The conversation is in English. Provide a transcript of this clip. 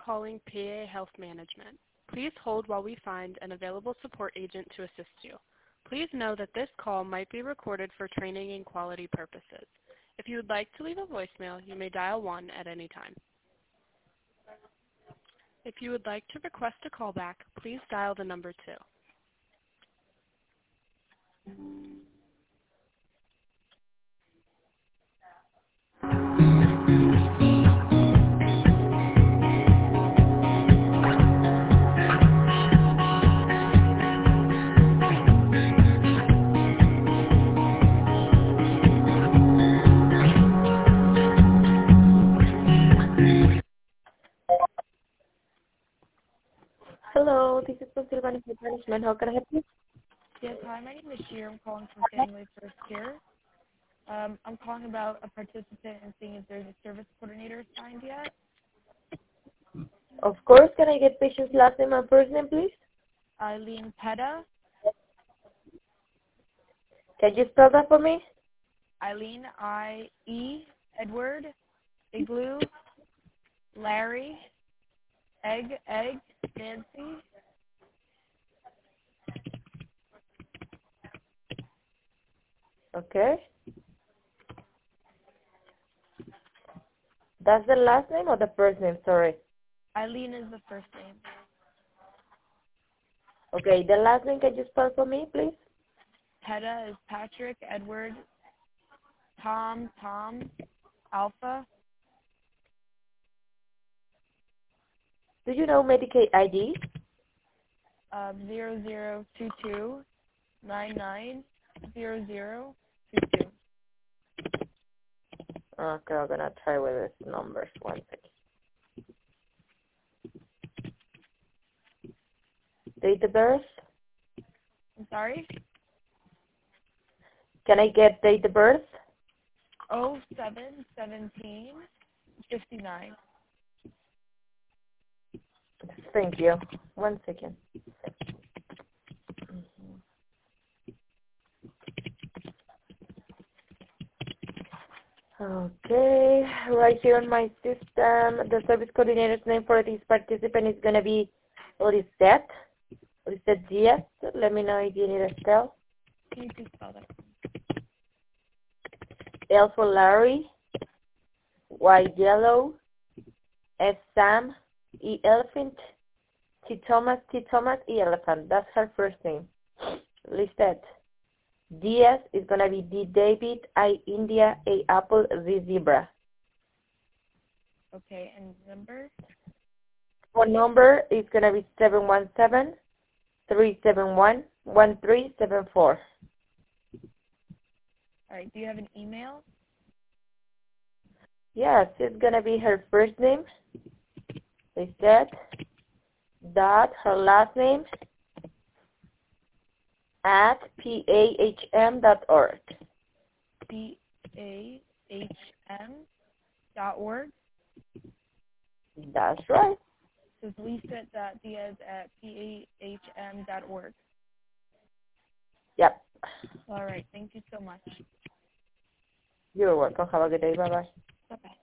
calling PA Health Management. Please hold while we find an available support agent to assist you. Please know that this call might be recorded for training and quality purposes. If you would like to leave a voicemail, you may dial 1 at any time. If you would like to request a callback, please dial the number 2. Hello, this is Pennsylvania Health Management. How can I help you? Yes, hi, my name is Sheer. I'm calling from Family First Care. I'm calling about a participant and seeing if there's a service coordinator assigned yet. Of course, can I get patient's last name and first name, please? Eileen Petta. Can you spell that for me? Eileen, I-E, Edward, Igloo, Larry, Egg, Nancy. Okay. That's the last name or the first name? Sorry. Eileen is the first name. Okay, the last name, can you spell for me, please? Petta is Patrick, Edward, Tom, Alpha. Do you know Medicaid ID? 0022 99 0022. Okay, I'm gonna try with this numbers. 1 second. Date of birth? I'm sorry? Can I get date of birth? 07/17/59. Thank you. 1 second. Okay, right here on my system, the service coordinator's name for this participant is going to be Lisette Diaz. Let me know if you need a spell. Can you please spell that? L for Larry, Y yellow, S Sam, E elephant, T Thomas, E elephant. That's her first name. Lisette. Diaz is going to be D David, I India, A apple, Z zebra. Okay, and number? Phone number is going to be 717-371-1374. All right, do you have an email? Yes, it's going to be her first name, Lisette, dot her last name, at pahm.org. pahm.org? That's right. So it's Lisa.Diaz at pahm.org. Yep. All right, thank you so much. You're welcome. Have a good day. Bye-bye. Bye-bye.